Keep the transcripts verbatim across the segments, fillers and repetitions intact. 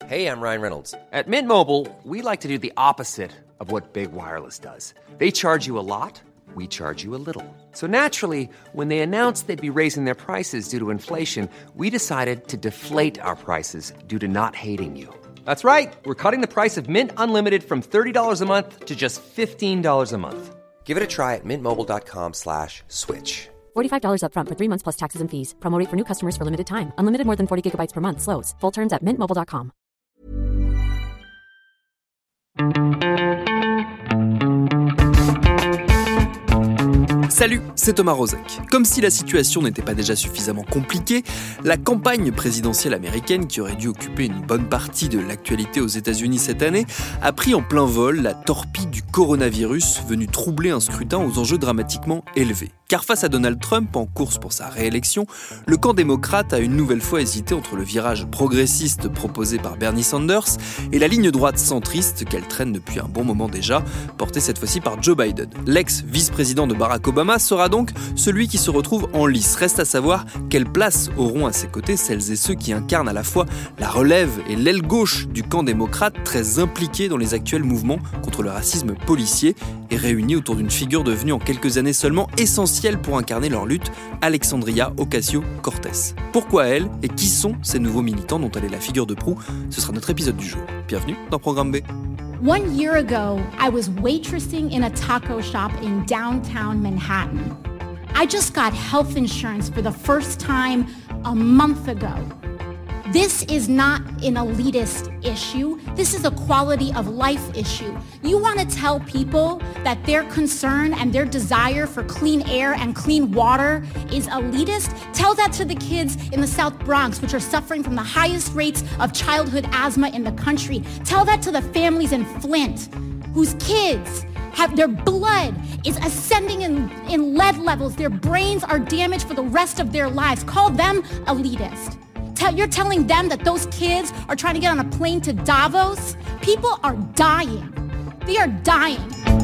Hey, I'm Ryan Reynolds. At Mint Mobile, we like to do the opposite of what Big Wireless does. They charge you a lot, we charge you a little. So naturally, when they announced they'd be raising their prices due to inflation, we decided to deflate our prices due to not hating you. That's right. We're cutting the price of Mint Unlimited from thirty dollars a month to just fifteen dollars a month. Give it a try at mintmobile.com slash switch. forty-five dollars up front for three months plus taxes and fees. Promo rate for new customers for limited time. Unlimited more than forty gigabytes per month. Slows full terms at mint mobile dot com. Salut, c'est Thomas Rozek. Comme si la situation n'était pas déjà suffisamment compliquée, la campagne présidentielle américaine, qui aurait dû occuper une bonne partie de l'actualité aux États-Unis cette année, a pris en plein vol la torpille du coronavirus venu troubler un scrutin aux enjeux dramatiquement élevés. Car face à Donald Trump, en course pour sa réélection, le camp démocrate a une nouvelle fois hésité entre le virage progressiste proposé par Bernie Sanders et la ligne droite centriste qu'elle traîne depuis un bon moment déjà, portée cette fois-ci par Joe Biden. L'ex-vice-président de Barack Obama sera donc celui qui se retrouve en lice. Reste à savoir quelle place auront à ses côtés celles et ceux qui incarnent à la fois la relève et l'aile gauche du camp démocrate, très impliqué dans les actuels mouvements contre le racisme policier et réunis autour d'une figure devenue en quelques années seulement essentielle pour incarner leur lutte, Alexandria Ocasio-Cortez. Pourquoi elle et qui sont ces nouveaux militants dont elle est la figure de proue? Ce sera notre épisode du jour. Bienvenue dans Programme B. One year ago, I was waitressing in a taco shop in downtown Manhattan. I just got health insurance for the first time a month ago. This is not an elitist issue. This is a quality of life issue. You want to tell people that their concern and their desire for clean air and clean water is elitist? Tell that to the kids in the South Bronx, which are suffering from the highest rates of childhood asthma in the country. Tell that to the families in Flint, whose kids have their blood is ascending in, in lead levels. Their brains are damaged for the rest of their lives. Call them elitist. You're telling them that those kids are trying to get on a plane to Davos? People are dying. They are dying.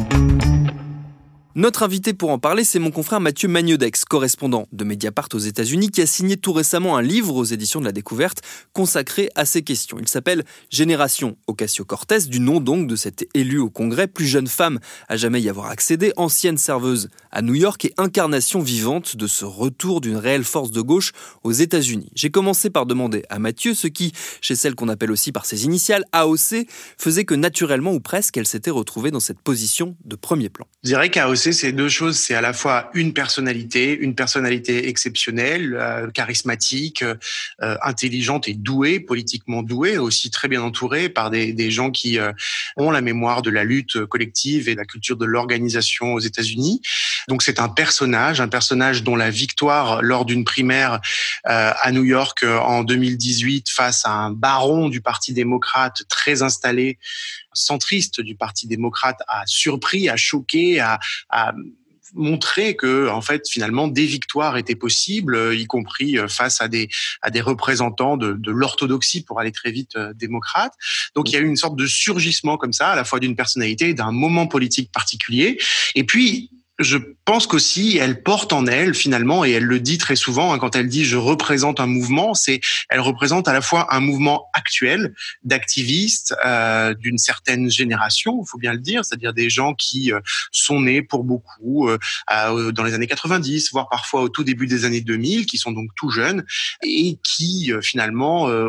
Notre invité pour en parler, c'est mon confrère Mathieu Magnodex, correspondant de Mediapart aux États-Unis, qui a signé tout récemment un livre aux éditions de la Découverte consacré à ces questions. Il s'appelle Génération Ocasio-Cortez, du nom donc de cette élue au Congrès, plus jeune femme à jamais y avoir accédé, ancienne serveuse à New York et incarnation vivante de ce retour d'une réelle force de gauche aux États-Unis. J'ai commencé par demander à Mathieu ce qui, chez celle qu'on appelle aussi par ses initiales, A O C, faisait que naturellement ou presque elle s'était retrouvée dans cette position de premier plan. Je dirais qu'A O C, c'est deux choses. C'est à la fois une personnalité, une personnalité exceptionnelle, euh, charismatique, euh, intelligente et douée, politiquement douée, aussi très bien entourée par des, des gens qui euh, ont la mémoire de la lutte collective et de la culture de l'organisation aux États-Unis. Donc c'est un personnage, un personnage dont la victoire lors d'une primaire euh, à New York euh, en deux mille dix-huit face à un baron du Parti démocrate très installé, centriste du Parti démocrate, a surpris, a choqué, a, a montré que, en fait, finalement, des victoires étaient possibles, y compris face à des à des représentants de, de l'orthodoxie, pour aller très vite, euh, démocrate. Donc, il y a eu une sorte de surgissement comme ça, à la fois d'une personnalité, d'un moment politique particulier, et puis je pense qu'aussi, elle porte en elle, finalement, et elle le dit très souvent, hein, quand elle dit « je représente un mouvement », c'est elle représente à la fois un mouvement actuel d'activistes euh, d'une certaine génération, il faut bien le dire, c'est-à-dire des gens qui euh, sont nés pour beaucoup euh, euh, dans les années quatre-vingt-dix, voire parfois au tout début des années deux mille, qui sont donc tout jeunes, et qui, euh, finalement... Euh,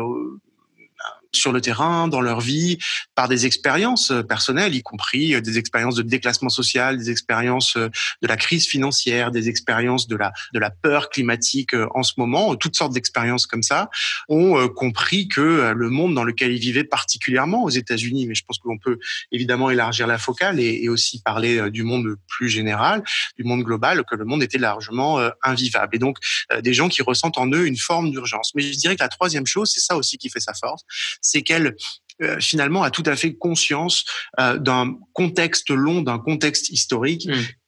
sur le terrain, dans leur vie, par des expériences personnelles, y compris des expériences de déclassement social, des expériences de la crise financière, des expériences de la de la peur climatique en ce moment, toutes sortes d'expériences comme ça, ont compris que le monde dans lequel ils vivaient, particulièrement aux États-Unis, mais je pense qu'on peut évidemment élargir la focale et, et aussi parler du monde plus général, du monde global, que le monde était largement invivable. Et donc, des gens qui ressentent en eux une forme d'urgence. Mais je dirais que la troisième chose, c'est ça aussi qui fait sa force, c'est qu'elle, euh, finalement, a tout à fait conscience euh, d'un contexte long, d'un contexte historique, mmh.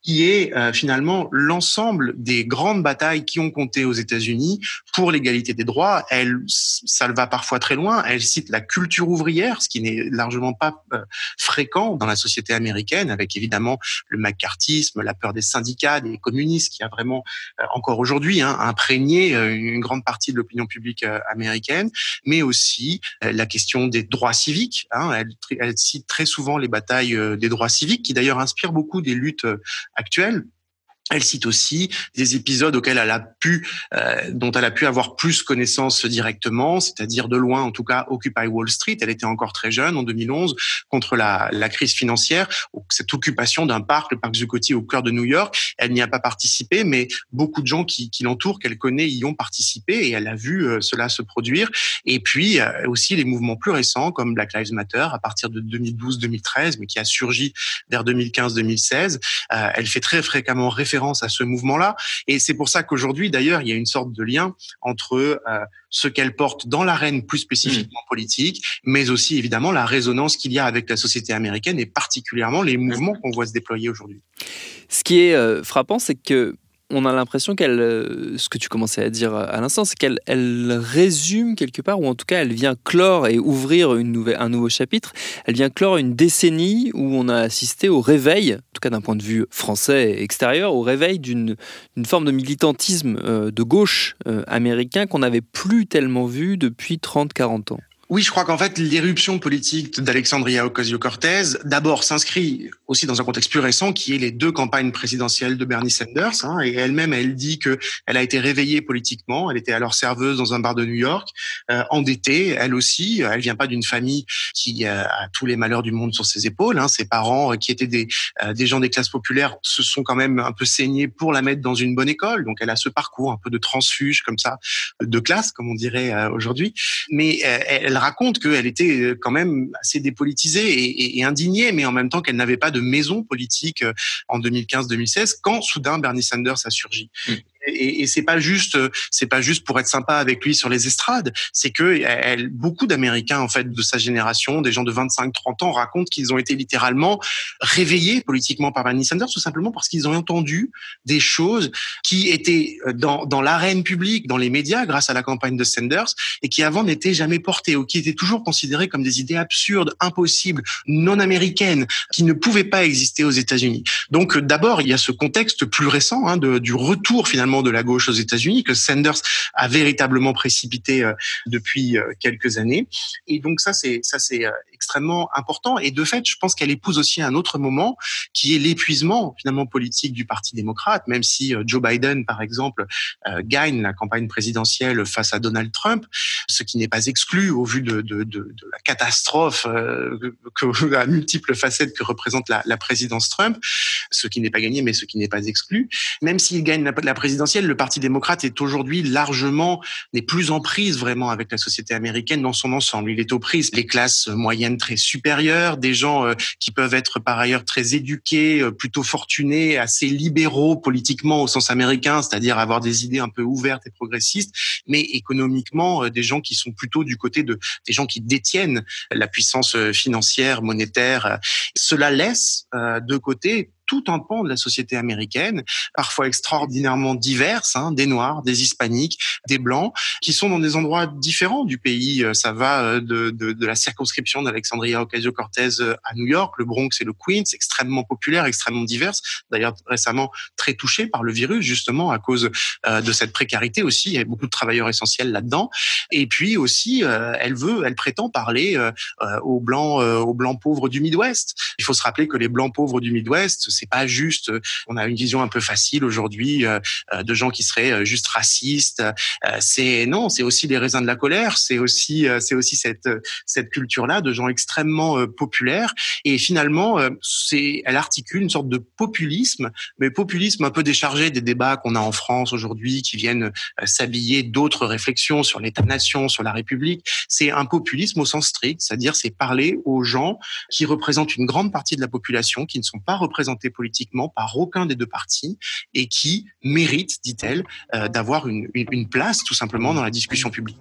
qui est euh, finalement l'ensemble des grandes batailles qui ont compté aux États-Unis pour l'égalité des droits. Elle, ça va parfois très loin. Elle cite la culture ouvrière, ce qui n'est largement pas euh, fréquent dans la société américaine, avec évidemment le macartisme, la peur des syndicats, des communistes, qui a vraiment euh, encore aujourd'hui hein, imprégné euh, une grande partie de l'opinion publique euh, américaine, mais aussi euh, la question des droits civiques. Hein. Elle, elle cite très souvent les batailles euh, des droits civiques, qui d'ailleurs inspirent beaucoup des luttes euh, actuelle. Elle cite aussi des épisodes auxquels elle a pu, euh, dont elle a pu avoir plus connaissance directement, c'est-à-dire de loin, en tout cas, Occupy Wall Street. Elle était encore très jeune en deux mille onze contre la, la crise financière, cette occupation d'un parc, le parc Zuccotti au cœur de New York. Elle n'y a pas participé, mais beaucoup de gens qui, qui l'entourent, qu'elle connaît, y ont participé et elle a vu euh, cela se produire. Et puis euh, aussi les mouvements plus récents comme Black Lives Matter à partir de deux mille douze deux mille treize, mais qui a surgi vers deux mille quinze deux mille seize. Euh, elle fait très fréquemment référence à ce mouvement-là. Et c'est pour ça qu'aujourd'hui, d'ailleurs, il y a une sorte de lien entre euh, ce qu'elle porte dans l'arène plus spécifiquement mmh. politique, mais aussi, évidemment, la résonance qu'il y a avec la société américaine et particulièrement les mouvements qu'on voit se déployer aujourd'hui. Ce qui est euh, frappant, c'est que on a l'impression qu'elle, euh, ce que tu commençais à dire à l'instant, c'est qu'elle elle résume quelque part, ou en tout cas elle vient clore et ouvrir une nouvelle, un nouveau chapitre, elle vient clore une décennie où on a assisté au réveil, en tout cas d'un point de vue français et extérieur, au réveil d'une, d'une forme de militantisme euh, de gauche euh, américain qu'on n'avait plus tellement vu depuis trente à quarante ans. Oui, je crois qu'en fait, l'éruption politique d'Alexandria Ocasio-Cortez, d'abord, s'inscrit aussi dans un contexte plus récent, qui est les deux campagnes présidentielles de Bernie Sanders. Hein, et elle-même, elle dit que elle a été réveillée politiquement. Elle était alors serveuse dans un bar de New York, euh, endettée, elle aussi. Elle vient pas d'une famille qui euh, a tous les malheurs du monde sur ses épaules. Hein. Ses parents, euh, qui étaient des euh, des gens des classes populaires, se sont quand même un peu saignés pour la mettre dans une bonne école. Donc, elle a ce parcours un peu de transfuge comme ça, de classe, comme on dirait euh, aujourd'hui. Mais euh, elle Elle raconte qu'elle était quand même assez dépolitisée et, et, et indignée, mais en même temps qu'elle n'avait pas de maison politique en deux mille quinze deux mille seize, quand soudain Bernie Sanders a surgi. Mmh. Et, et c'est pas juste, c'est pas juste pour être sympa avec lui sur les estrades. C'est que elle, beaucoup d'Américains en fait de sa génération, des gens de vingt-cinq trente ans, racontent qu'ils ont été littéralement réveillés politiquement par Bernie Sanders, tout simplement parce qu'ils ont entendu des choses qui étaient dans dans l'arène publique, dans les médias, grâce à la campagne de Sanders, et qui avant n'étaient jamais portées ou qui étaient toujours considérées comme des idées absurdes, impossibles, non américaines, qui ne pouvaient pas exister aux États-Unis. Donc d'abord, il y a ce contexte plus récent hein, de, du retour finalement de la gauche aux États-Unis que Sanders a véritablement précipité euh, depuis euh, quelques années. Et donc ça, c'est ça, c'est euh, extrêmement important. Et de fait, je pense qu'elle épouse aussi un autre moment qui est l'épuisement finalement politique du Parti démocrate. Même si euh, Joe Biden, par exemple, euh, gagne la campagne présidentielle face à Donald Trump, ce qui n'est pas exclu au vu de, de, de, de la catastrophe euh, que, que à multiples facettes que représente la, la présidence Trump, ce qui n'est pas gagné, mais ce qui n'est pas exclu. Même s'il gagne la, la présidentielle, le Parti démocrate est aujourd'hui largement, n'est plus en prise vraiment avec la société américaine dans son ensemble. Il est aux prises les classes moyennes très supérieures, des gens euh, qui peuvent être par ailleurs très éduqués, euh, plutôt fortunés, assez libéraux politiquement au sens américain, c'est-à-dire avoir des idées un peu ouvertes et progressistes, mais économiquement, euh, des gens qui sont plutôt du côté de des gens qui détiennent la puissance financière, monétaire. Cela laisse euh, de côté tout un pan de la société américaine, parfois extraordinairement diverses, hein, des Noirs, des Hispaniques, des Blancs, qui sont dans des endroits différents du pays. Ça va de, de, de la circonscription d'Alexandria Ocasio-Cortez à New York, le Bronx et le Queens, extrêmement populaire, extrêmement diverse, d'ailleurs récemment très touché par le virus, justement, à cause euh, de cette précarité aussi. Il y a beaucoup de travailleurs essentiels là-dedans. Et puis aussi, euh, elle veut, elle prétend parler euh, aux Blancs, euh, aux Blancs pauvres du Midwest. Il faut se rappeler que les Blancs pauvres du Midwest, c'est pas juste, on a une vision un peu facile aujourd'hui euh, de gens qui seraient juste racistes. Euh, c'est non, c'est aussi les raisins de la colère. C'est aussi, euh, c'est aussi cette cette culture-là de gens extrêmement euh, populaires. Et finalement, euh, c'est, elle articule une sorte de populisme, mais populisme un peu déchargé des débats qu'on a en France aujourd'hui, qui viennent euh, s'habiller d'autres réflexions sur l'État-nation, sur la République. C'est un populisme au sens strict, c'est-à-dire c'est parler aux gens qui représentent une grande partie de la population, qui ne sont pas représentés politiquement par aucun des deux partis et qui méritent, dit-elle, euh, d'avoir une, une, une place tout simplement dans la discussion publique.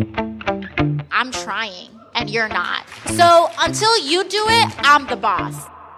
I'm trying and you're not. So until you do it, I'm the boss.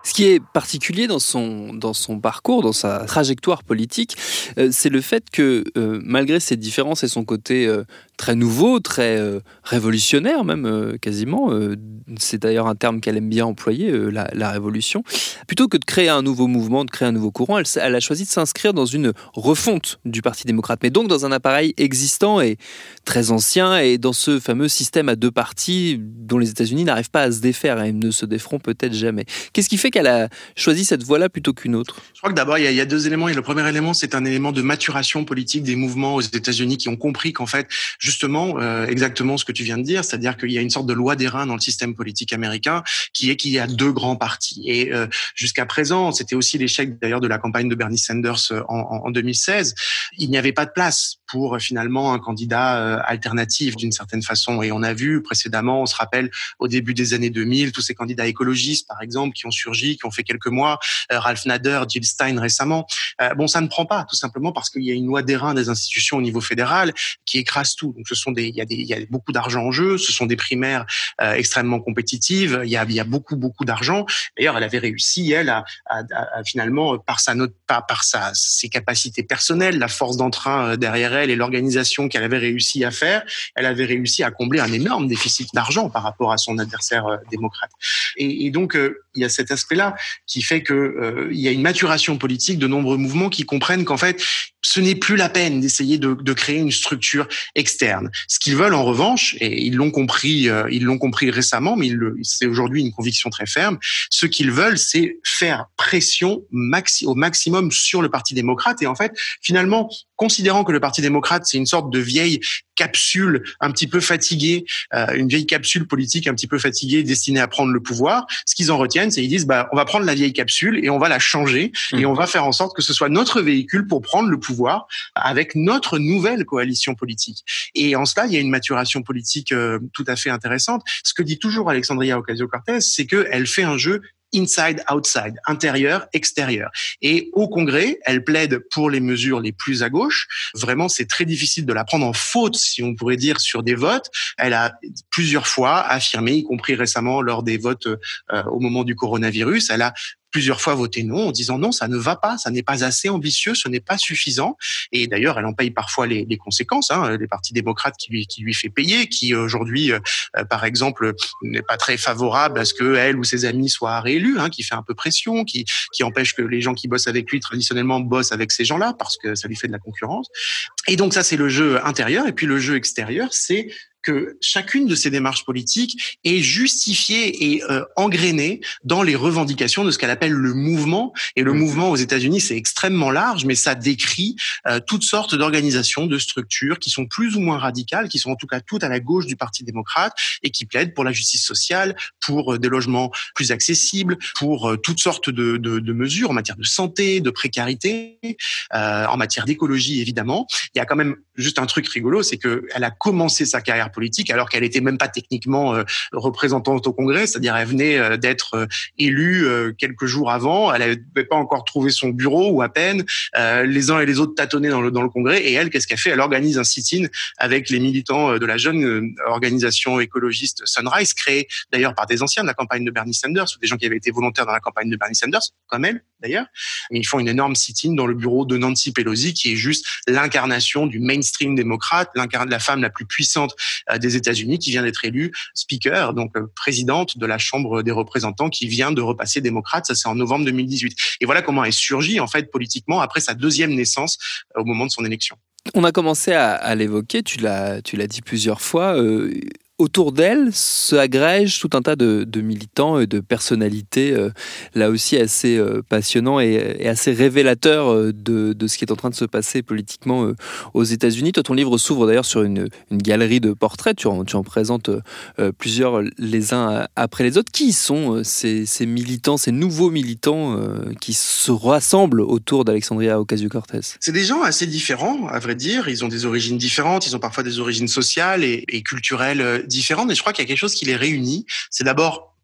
Ce qui est particulier dans son, dans son parcours, dans sa trajectoire politique, euh, c'est le fait que, euh, malgré ses différences et son côté euh, très nouveau, très euh, révolutionnaire même, euh, quasiment, euh, c'est d'ailleurs un terme qu'elle aime bien employer, euh, la, la révolution, plutôt que de créer un nouveau mouvement, de créer un nouveau courant, elle, elle a choisi de s'inscrire dans une refonte du Parti démocrate, mais donc dans un appareil existant et très ancien, et dans ce fameux système à deux partis dont les États-Unis n'arrivent pas à se défaire et ne se déferont peut-être jamais. Qu'est-ce qui fait qu'elle a choisi cette voie-là plutôt qu'une autre? Je crois que d'abord, il y, a, il y a deux éléments. Et le premier élément, c'est un élément de maturation politique des mouvements aux États-Unis qui ont compris qu'en fait, justement, euh, exactement ce que tu viens de dire, c'est-à-dire qu'il y a une sorte de loi d'airain dans le système politique américain qui est qu'il y a deux grands partis. Et euh, jusqu'à présent, c'était aussi l'échec d'ailleurs de la campagne de Bernie Sanders en, en, en deux mille seize. Il n'y avait pas de place pour finalement un candidat euh, alternatif d'une certaine façon. Et on a vu précédemment, on se rappelle au début des années deux mille, tous ces candidats écologistes, par exemple, qui ont surgi, qui ont fait quelques mois, euh, Ralph Nader, Jill Stein récemment. Euh, bon, ça ne prend pas, tout simplement parce qu'il y a une loi d'airain des institutions au niveau fédéral qui écrase tout. Donc, ce sont des, il y a des, il y a beaucoup d'argent en jeu. Ce sont des primaires euh, extrêmement compétitives. Il y a, il y a beaucoup, beaucoup d'argent. D'ailleurs, elle avait réussi, elle, à, à, à, à finalement, par sa note, pas par sa, ses capacités personnelles, la force d'entrain derrière elle et l'organisation qu'elle avait réussi à faire, elle avait réussi à combler un énorme déficit d'argent par rapport à son adversaire euh, démocrate. Et, et donc, euh, il y a cet aspect-là qui fait que euh, il y a une maturation politique de nombreux mouvements qui comprennent qu'en fait, ce n'est plus la peine d'essayer de, de créer une structure externe. Ce qu'ils veulent en revanche, et ils l'ont compris, euh, ils l'ont compris récemment, mais ils le, c'est aujourd'hui une conviction très ferme, ce qu'ils veulent, c'est faire pression maxi, au maximum sur le Parti démocrate. Et en fait, finalement, considérant que le Parti démocrate, c'est une sorte de vieille capsule un petit peu fatiguée, euh, une vieille capsule politique un petit peu fatiguée destinée à prendre le pouvoir, ce qu'ils en retiennent, c'est qu'ils disent, bah, on va prendre la vieille capsule et on va la changer mmh. et on va faire en sorte que ce soit notre véhicule pour prendre le pouvoir avec notre nouvelle coalition politique. Et en cela, il y a une maturation politique euh, tout à fait intéressante. Ce que dit toujours Alexandria Ocasio-Cortez, c'est qu'elle fait un jeu inside, outside, intérieur, extérieur. Et au Congrès, elle plaide pour les mesures les plus à gauche. Vraiment, c'est très difficile de la prendre en faute, si on pourrait dire, sur des votes. Elle a plusieurs fois affirmé, y compris récemment lors des votes euh, au moment du coronavirus, elle a plusieurs fois voté non, en disant non, ça ne va pas, ça n'est pas assez ambitieux, ce n'est pas suffisant. Et d'ailleurs, elle en paye parfois les, les conséquences. Hein, les partis démocrates qui lui, qui lui fait payer, qui aujourd'hui, euh, par exemple, n'est pas très favorable à ce que elle ou ses amis soient réélus, hein, qui fait un peu pression, qui, qui empêche que les gens qui bossent avec lui traditionnellement bossent avec ces gens-là parce que ça lui fait de la concurrence. Et donc ça, c'est le jeu intérieur. Et puis le jeu extérieur, c'est que chacune de ces démarches politiques est justifiée et euh, engrainée dans les revendications de ce qu'elle appelle le mouvement. Et le mmh. mouvement aux États-Unis, c'est extrêmement large, mais ça décrit euh, toutes sortes d'organisations, de structures qui sont plus ou moins radicales, qui sont en tout cas toutes à la gauche du Parti démocrate et qui plaident pour la justice sociale, pour euh, des logements plus accessibles, pour euh, toutes sortes de, de, de mesures en matière de santé, de précarité, euh, en matière d'écologie évidemment. Il y a quand même juste un truc rigolo, c'est que elle a commencé sa carrière politique alors qu'elle était même pas techniquement euh, représentante au Congrès, c'est-à-dire elle venait euh, d'être euh, élue euh, quelques jours avant, elle n'avait pas encore trouvé son bureau ou à peine, euh, les uns et les autres tâtonnaient dans le, dans le Congrès et elle, qu'est-ce qu'elle fait? Elle organise un sit-in avec les militants euh, de la jeune euh, organisation écologiste Sunrise, créée d'ailleurs par des anciens de la campagne de Bernie Sanders ou des gens qui avaient été volontaires dans la campagne de Bernie Sanders, comme elle d'ailleurs, mais ils font une énorme sit-in dans le bureau de Nancy Pelosi qui est juste l'incarnation du mainstream démocrate, l'incarnation de la femme la plus puissante des États-Unis qui vient d'être élue speaker, donc présidente de la Chambre des représentants qui vient de repasser démocrate, ça c'est en novembre deux mille dix-huit. Et voilà comment elle surgit en fait politiquement après sa deuxième naissance au moment de son élection. On a commencé à, à l'évoquer, tu l'as, tu l'as dit plusieurs fois, euh... autour d'elle se agrègent tout un tas de, de militants et de personnalités, euh, là aussi assez euh, passionnants et, et assez révélateurs euh, de, de ce qui est en train de se passer politiquement euh, aux États-Unis. Toi, ton livre s'ouvre d'ailleurs sur une, une galerie de portraits. Tu en, tu en présentes euh, plusieurs les uns après les autres. Qui sont euh, ces, ces militants, ces nouveaux militants euh, qui se rassemblent autour d'Alexandria Ocasio-Cortez? C'est des gens assez différents, à vrai dire. Ils ont des origines différentes. Ils ont parfois des origines sociales et, et culturelles différentes, mais je crois qu'il y a quelque chose qui les réunit. C'est d'abord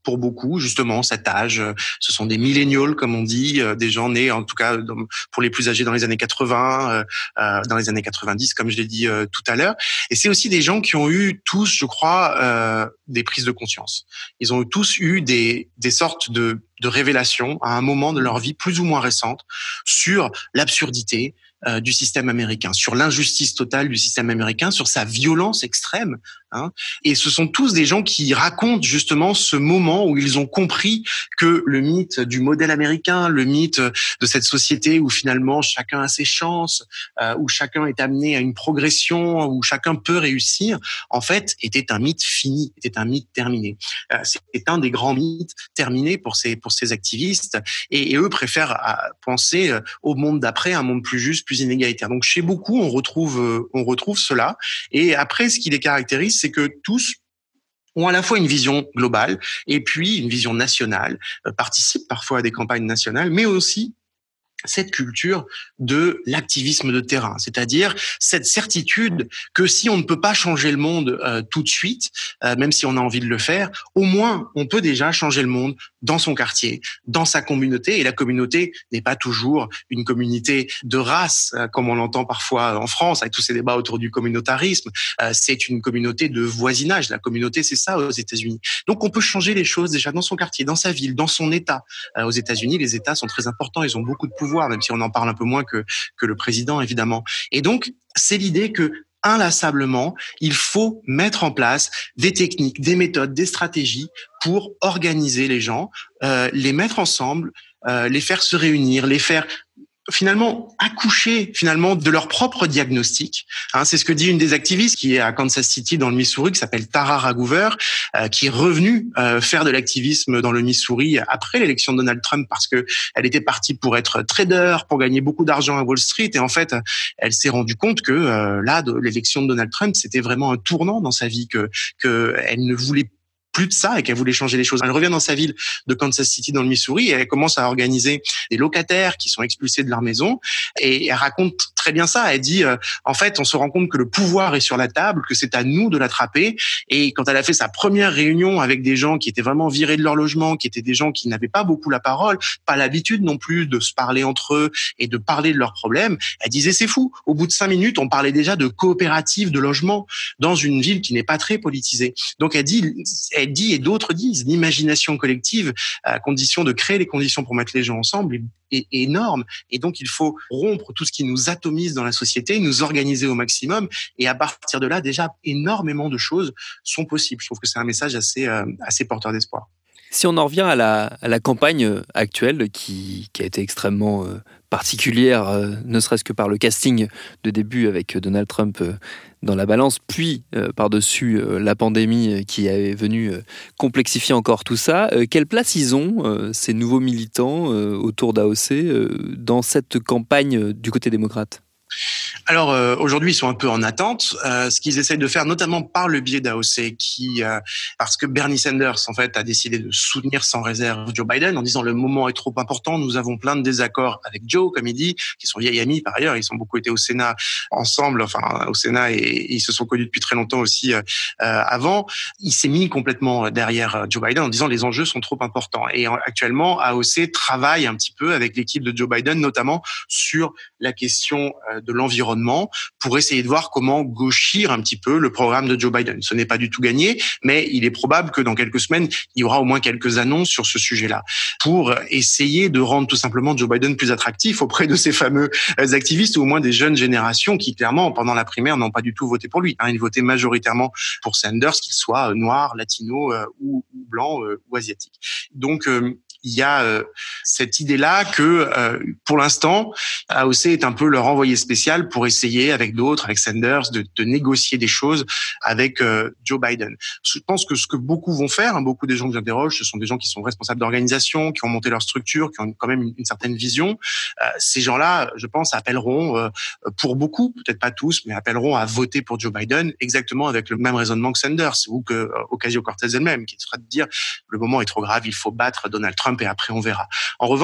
pour beaucoup, justement, cet âge. Ce sont des millennials, comme on dit, des gens nés, en tout cas, pour les plus âgés, dans les années quatre-vingts, euh, dans les années quatre-vingt-dix, comme je l'ai dit euh, tout à l'heure. Et c'est aussi des gens qui ont eu tous, je crois, euh, des prises de conscience. Ils ont tous eu des, des sortes de, de révélations à un moment de leur vie plus ou moins récente sur l'absurdité euh, du système américain, sur l'injustice totale du système américain, sur sa violence extrême. Hein. Et ce sont tous des gens qui racontent justement ce moment où ils ont compris que le mythe du modèle américain, le mythe de cette société où finalement chacun a ses chances, euh, où chacun est amené à une progression, où chacun peut réussir, en fait, était un mythe fini, était un mythe terminé. Euh, c'est un des grands mythes terminés pour ces pour ces activistes, et, et eux préfèrent à penser au monde d'après, un monde plus juste, plus inégalitaire. Donc chez beaucoup, on retrouve on retrouve cela. Et après, ce qui les caractérise, c'est que tous ont à la fois une vision globale et puis une vision nationale, euh, participent parfois à des campagnes nationales, mais aussi cette culture de l'activisme de terrain, c'est-à-dire cette certitude que si on ne peut pas changer le monde euh, tout de suite, euh, même si on a envie de le faire, au moins on peut déjà changer le monde dans son quartier, dans sa communauté. Et la communauté n'est pas toujours une communauté de race, euh, comme on l'entend parfois en France, avec tous ces débats autour du communautarisme. Euh, c'est une communauté de voisinage. La communauté, c'est ça aux États-Unis. Donc on peut changer les choses déjà dans son quartier, dans sa ville, dans son État. Euh, aux États-Unis, les États sont très importants, ils ont beaucoup de pouvoir, même si on en parle un peu moins que, que le président, évidemment. Et donc, c'est l'idée que, inlassablement, il faut mettre en place des techniques, des méthodes, des stratégies pour organiser les gens, euh, les mettre ensemble, euh, les faire se réunir, les faire finalement accoucher finalement de leur propre diagnostic. Hein, c'est ce que dit une des activistes qui est à Kansas City dans le Missouri, qui s'appelle Tara Raghuver, euh, qui est revenue euh, faire de l'activisme dans le Missouri après l'élection de Donald Trump, parce que elle était partie pour être trader, pour gagner beaucoup d'argent à Wall Street, et en fait, elle s'est rendue compte que euh, là, de l'élection de Donald Trump, c'était vraiment un tournant dans sa vie, que que elle ne voulait plus de ça et qu'elle voulait changer les choses. Elle revient dans sa ville de Kansas City dans le Missouri et elle commence à organiser des locataires qui sont expulsés de leur maison, et elle raconte très bien ça. Elle dit euh, en fait, on se rend compte que le pouvoir est sur la table, que c'est à nous de l'attraper. Et quand elle a fait sa première réunion avec des gens qui étaient vraiment virés de leur logement, qui étaient des gens qui n'avaient pas beaucoup la parole, pas l'habitude non plus de se parler entre eux et de parler de leurs problèmes, elle disait c'est fou. Au bout de cinq minutes, on parlait déjà de coopératives de logement dans une ville qui n'est pas très politisée. Donc elle dit Elle dit, et d'autres disent, l'imagination collective, à condition de créer les conditions pour mettre les gens ensemble, est, est énorme. Et donc, il faut rompre tout ce qui nous atomise dans la société, nous organiser au maximum. Et à partir de là, déjà, énormément de choses sont possibles. Je trouve que c'est un message assez, euh, assez porteur d'espoir. Si on en revient à la, à la campagne actuelle, qui, qui a été extrêmement euh, particulière, euh, ne serait-ce que par le casting de début avec Donald Trump euh, dans la balance, puis euh, par-dessus euh, la pandémie qui est venue euh, complexifier encore tout ça, euh, quelle place ils ont, euh, ces nouveaux militants euh, autour d'A O C, euh, dans cette campagne euh, du côté démocrate ? Alors euh, aujourd'hui, ils sont un peu en attente. Euh, ce qu'ils essayent de faire, notamment par le biais d'A O C, qui euh, parce que Bernie Sanders en fait a décidé de soutenir sans réserve Joe Biden en disant le moment est trop important. Nous avons plein de désaccords avec Joe, comme il dit, qui sont vieilles amies par ailleurs. Ils ont beaucoup été au Sénat ensemble, enfin au Sénat, et, et ils se sont connus depuis très longtemps aussi euh, avant. Il s'est mis complètement derrière Joe Biden en disant les enjeux sont trop importants. Et actuellement, A O C travaille un petit peu avec l'équipe de Joe Biden, notamment sur la question euh, de l'environnement, pour essayer de voir comment gauchir un petit peu le programme de Joe Biden. Ce n'est pas du tout gagné, mais il est probable que dans quelques semaines, il y aura au moins quelques annonces sur ce sujet-là, pour essayer de rendre tout simplement Joe Biden plus attractif auprès de ces fameux activistes, ou au moins des jeunes générations qui, clairement, pendant la primaire, n'ont pas du tout voté pour lui. Ils votaient majoritairement pour Sanders, qu'il soit noir, latino euh, ou, ou blanc euh, ou asiatique. Donc, euh, il y a euh, cette idée-là que, euh, pour l'instant, A O C est un peu leur envoyé spécial pour essayer, avec d'autres, avec Sanders, de, de négocier des choses avec euh, Joe Biden. Je pense que ce que beaucoup vont faire, hein, beaucoup des gens que j'interroge, ce sont des gens qui sont responsables d'organisation, qui ont monté leur structure, qui ont quand même une, une certaine vision. Euh, ces gens-là, je pense, appelleront, euh, pour beaucoup, peut-être pas tous, mais appelleront à voter pour Joe Biden, exactement avec le même raisonnement que Sanders, ou que euh, Ocasio-Cortez elle-même, qui sera de dire le moment est trop grave, il faut battre Donald Trump et après on verra. En revanche,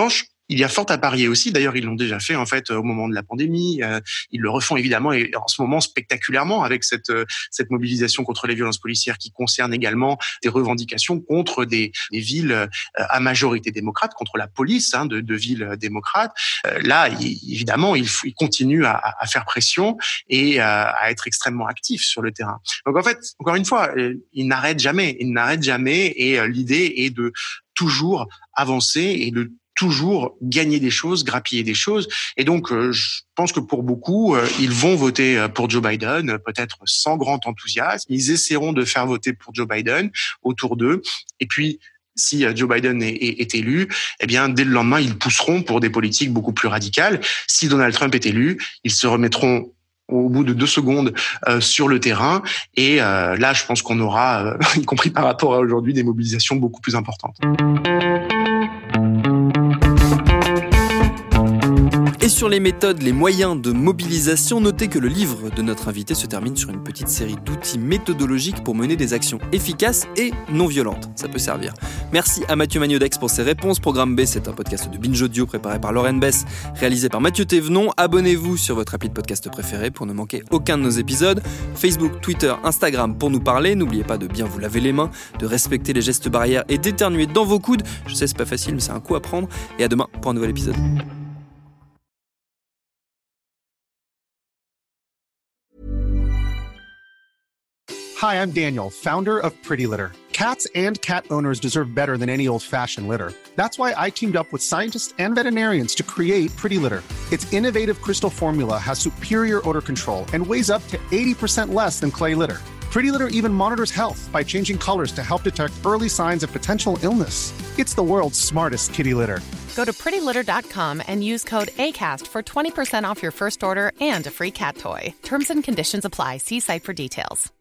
il y a fort à parier aussi, d'ailleurs ils l'ont déjà fait en fait au moment de la pandémie, euh, ils le refont évidemment et en ce moment spectaculairement avec cette euh, cette mobilisation contre les violences policières qui concerne également des revendications contre des, des villes euh, à majorité démocrate, contre la police hein, de, de villes démocrates. Euh, là, il, évidemment, il, il continue à, à faire pression et à, à être extrêmement actif sur le terrain. Donc en fait, encore une fois, il n'arrête jamais, il n'arrête jamais et euh, l'idée est de toujours avancer et de toujours gagner des choses, grappiller des choses. Et donc, euh, je pense que pour beaucoup, euh, ils vont voter pour Joe Biden, euh, peut-être sans grand enthousiasme. Ils essaieront de faire voter pour Joe Biden autour d'eux. Et puis, si Joe Biden est, est, est élu, eh bien, dès le lendemain, ils pousseront pour des politiques beaucoup plus radicales. Si Donald Trump est élu, ils se remettront au bout de deux secondes euh, sur le terrain. Et euh, là, je pense qu'on aura, euh, y compris par rapport à aujourd'hui, des mobilisations beaucoup plus importantes. Et sur les méthodes, les moyens de mobilisation, notez que le livre de notre invité se termine sur une petite série d'outils méthodologiques pour mener des actions efficaces et non violentes. Ça peut servir. Merci à Mathieu Magnodex pour ses réponses. Programme B, c'est un podcast de Binge Audio préparé par Lauren Bess, réalisé par Mathieu Thévenon. Abonnez-vous sur votre appli de podcast préféré pour ne manquer aucun de nos épisodes. Facebook, Twitter, Instagram pour nous parler. N'oubliez pas de bien vous laver les mains, de respecter les gestes barrières et d'éternuer dans vos coudes. Je sais, c'est pas facile, mais c'est un coup à prendre. Et à demain pour un nouvel épisode. Hi, I'm Daniel, founder of Pretty Litter. Cats and cat owners deserve better than any old-fashioned litter. That's why I teamed up with scientists and veterinarians to create Pretty Litter. Its innovative crystal formula has superior odor control and weighs up to eighty percent less than clay litter. Pretty Litter even monitors health by changing colors to help detect early signs of potential illness. It's the world's smartest kitty litter. Go to pretty litter dot com and use code ACAST for twenty percent off your first order and a free cat toy. Terms and conditions apply. See site for details.